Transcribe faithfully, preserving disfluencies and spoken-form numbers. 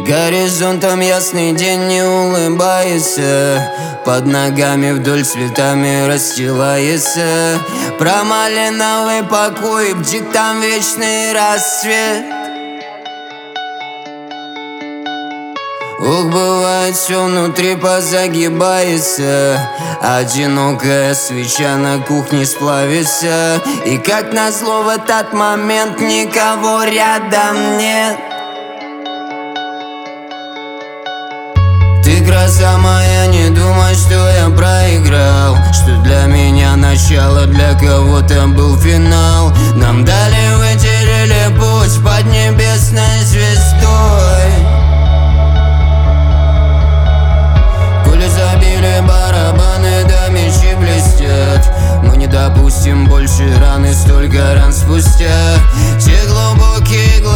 Горизонтом ясный день, не улыбайся. Под ногами вдоль цветами расстилается. Про малиновый покой бдит там вечный рассвет. Ух, бывает все внутри позагибается. Одинокая свеча на кухне сплавится. И как назло в этот момент никого рядом нет. Ты гроза моя, не думай, что я проиграл, что для меня начало, для кого-то был финал. Нам дали, выделили путь под небесной звездой. Пули забили барабаны, да мечи блестят. Мы не допустим больше раны, столько ран спустя. Те глубокие глаза